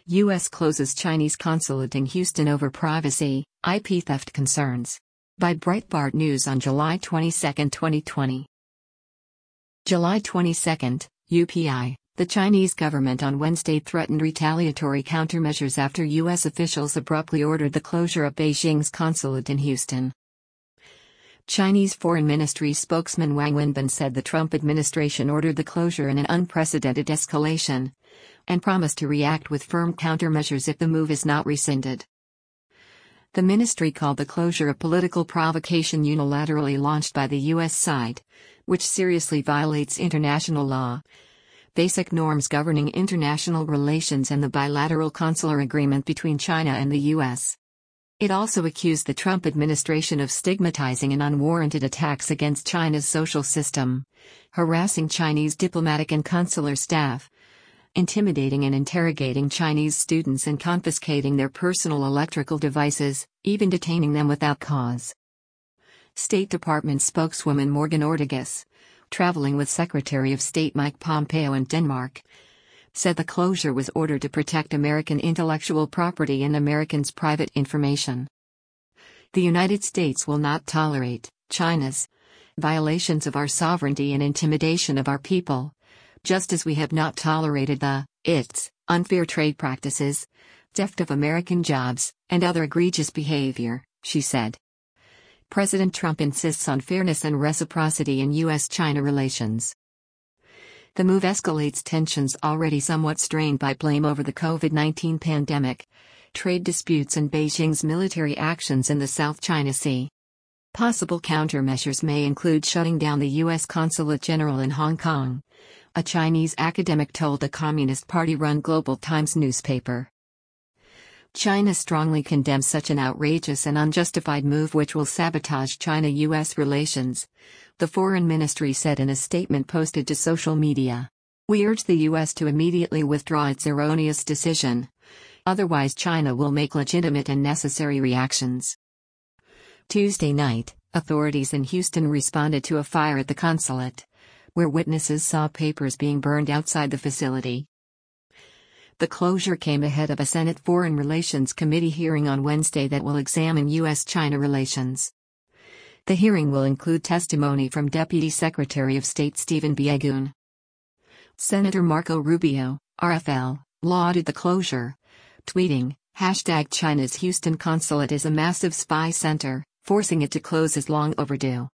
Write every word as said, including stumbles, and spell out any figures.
U S closes Chinese consulate in Houston over privacy, I P theft concerns. By Breitbart News on July twenty-second, twenty twenty. July twenty-second, U P I. The Chinese government on Wednesday threatened retaliatory countermeasures after U S officials abruptly ordered the closure of Beijing's consulate in Houston. Chinese Foreign Ministry spokesman Wang Wenbin said the Trump administration ordered the closure in an unprecedented escalation, and promised to react with firm countermeasures if the move is not rescinded. The ministry called the closure a political provocation unilaterally launched by the U S side, which seriously violates international law, basic norms governing international relations, and the bilateral consular agreement between China and the U S. It also accused the Trump administration of stigmatizing and unwarranted attacks against China's social system, harassing Chinese diplomatic and consular staff, intimidating and interrogating Chinese students, and confiscating their personal electrical devices, even detaining them without cause. State Department spokeswoman Morgan Ortagus, traveling with Secretary of State Mike Pompeo in Denmark, said the closure was ordered to protect American intellectual property and Americans' private information. The United States will not tolerate China's violations of our sovereignty and intimidation of our people, just as we have not tolerated the, its, unfair trade practices, theft of American jobs, and other egregious behavior, she said. President Trump insists on fairness and reciprocity in U S China relations. The move escalates tensions already somewhat strained by blame over the COVID nineteen pandemic, trade disputes, and Beijing's military actions in the South China Sea. Possible countermeasures may include shutting down the U S Consulate General in Hong Kong, a Chinese academic told a Communist Party-run Global Times newspaper. China strongly condemns such an outrageous and unjustified move which will sabotage China-U S relations, the Foreign Ministry said in a statement posted to social media. We urge the U S to immediately withdraw its erroneous decision. Otherwise, China will make legitimate and necessary reactions. Tuesday night, authorities in Houston responded to a fire at the consulate, where witnesses saw papers being burned outside the facility. The closure came ahead of a Senate Foreign Relations Committee hearing on Wednesday that will examine U S China relations. The hearing will include testimony from Deputy Secretary of State Stephen Biegun. Senator Marco Rubio, R F L, lauded the closure, tweeting, hashtag China's Houston consulate is a massive spy center, forcing it to close is long overdue.